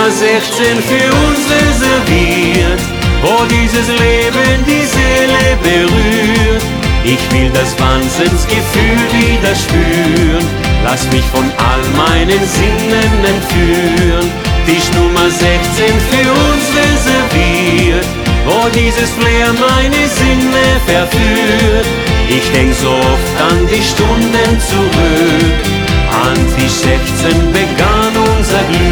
Nummer 16 für uns reserviert, wo dieses Leben die Seele berührt. Ich will das Wahnsinnsgefühl wieder spüren, lass mich von all meinen Sinnen entführen. Tisch Nummer 16 für uns reserviert, wo dieses Flair meine Sinne verführt. Ich denk so oft an die Stunden zurück, an Tisch 16 begann unser Glück.